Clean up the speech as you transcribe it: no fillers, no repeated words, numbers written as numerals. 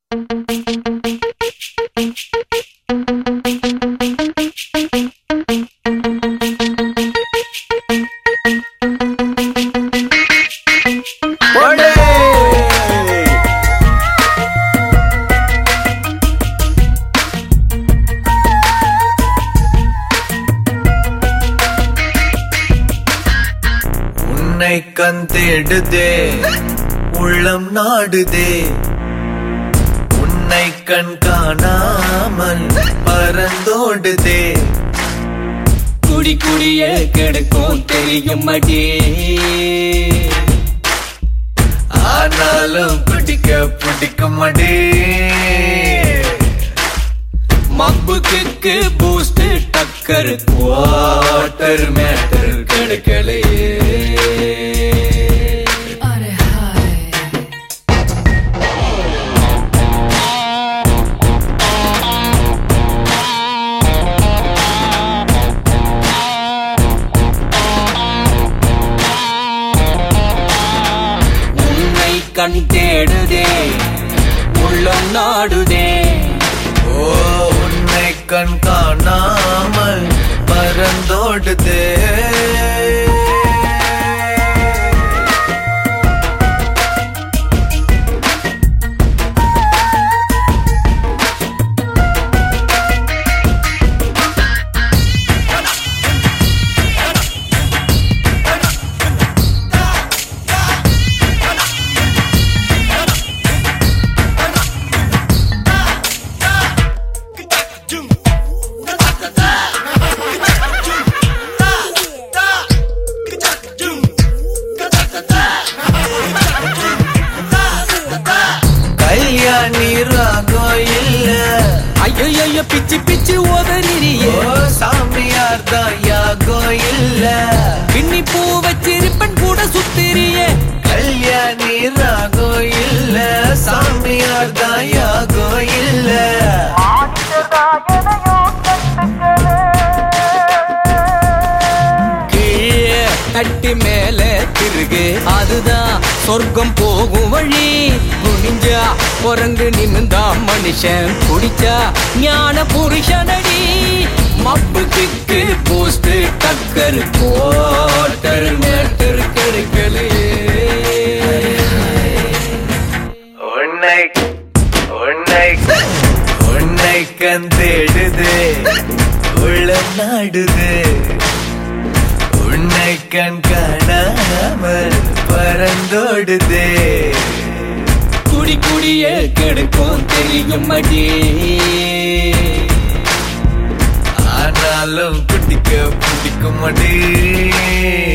உன்னை கண் தேடுதே உள்ளம் நாடுதே உன்னை கண் காணாமல் பறந்தோடுதே குடி குடிய கிடக்கும் தெரியும் அடி ஆனாலும் குடிக்க பிடிக்கும் அடி மப்புக்கு பூஸ்ட் டக்கர் வாட்டர் மேட்டர் கிடைக்கலையே உன்னை கண் தேடுதே உள்ளம் நாடுதே ஓ உன்னை கண் காணாமல் பறந்தோடுதே கல்யாணி ராகோ இல்ல ஐயோ பிச்சு பிச்சு ஓதறியே சாமியார் தான் யாகோ இல்ல பின்னி பூ வச்சிருப்பன் கூட சுத்திரியே கல்யாணி ராகோ இல்ல சாமியார் தான் யாகோ இல்ல கீழே தட்டி மேல திருகு அதுதான் சொர்க்கம் போகும் வழி குனிஞ்சா குரங்கு நிமிந்தா மனுஷன் குடிச்சா ஞான புருஷனடி மப்பு கிக்கு போஸ்ட் டக்கர் வாட்டர் மேட்டர் கிடைக்கலையே உன்னை உன்னை உன்னை கண் தேடுதே உள்ளம் நாடுதே உன்னை கண் காணாமல் பறந்தோடுதே குடி குடிய கிடக்கும் தெரியும் அடி ஆனாலும் குடிக்க பிடிக்கும் அடி